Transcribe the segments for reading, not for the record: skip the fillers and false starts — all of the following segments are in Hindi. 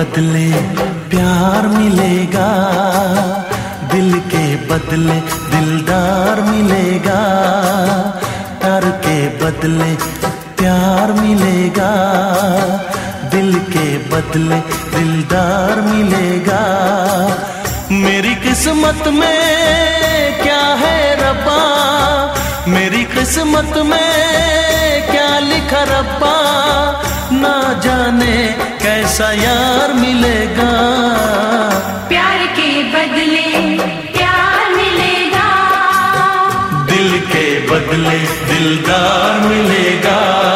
बदले प्यार मिलेगा, दिल के बदले दिलदार मिलेगा, प्यार के बदले प्यार मिलेगा, दिल के बदले दिलदार मिलेगा। मेरी किस्मत में क्या है रब्बा, मेरी किस्मत में क्या लिखा रब्बा, ना जाने कैसा यार मिलेगा। प्यार के बदले प्यार मिलेगा, दिल के बदले दिलदार मिलेगा।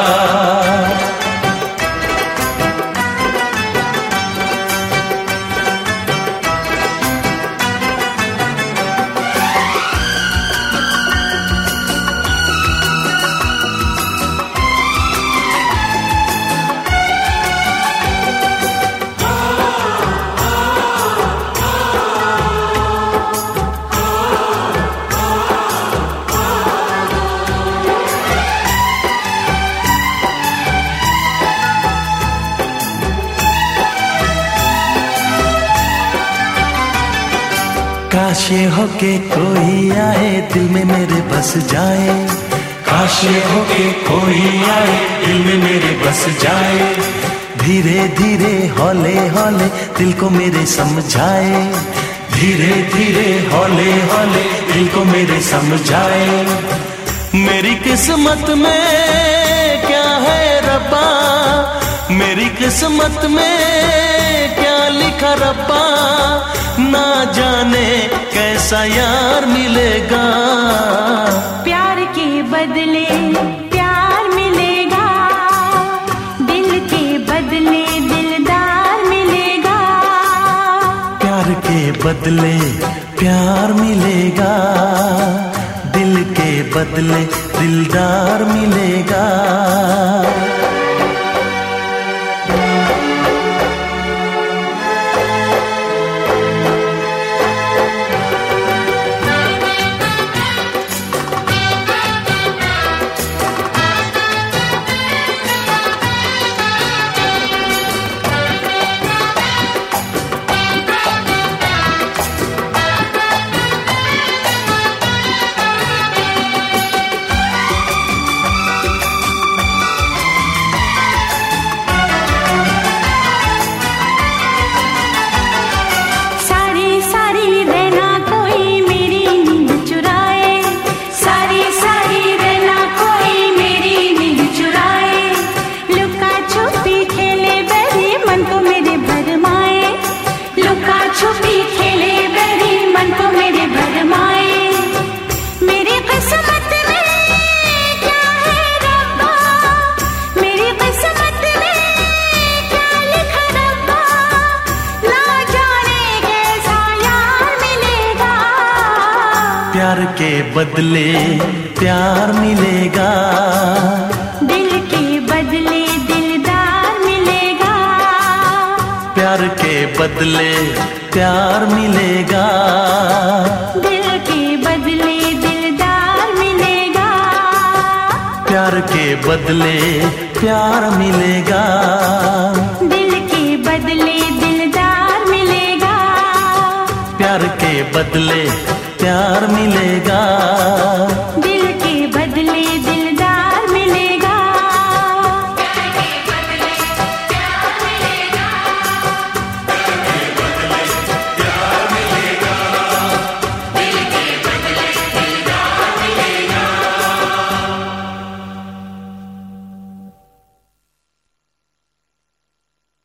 काश ये हो के कोई आए दिल में मेरे बस जाए, काश ये हो के कोई आए दिल में मेरे बस जाए, धीरे धीरे हौले हौले दिल को मेरे समझाए, धीरे धीरे हौले हौले दिल को मेरे समझाए। मेरी किस्मत में क्या है रब्बा, मेरी किस्मत में क्या लिखा रब्बा, ना जाने कैसा यार मिलेगा। प्यार के बदले प्यार मिलेगा, दिल के बदले दिलदार मिलेगा। प्यार के बदले प्यार मिलेगा, दिल के बदले दिलदार मिलेगा। प्यार के बदले प्यार मिलेगा, दिल के बदले दिलदार मिलेगा। प्यार के बदले प्यार मिलेगा, दिल के बदले दिलदार मिलेगा। प्यार के बदले प्यार मिलेगा, दिल के बदले दिलदार मिलेगा। प्यार के बदले प्यार मिलेगा।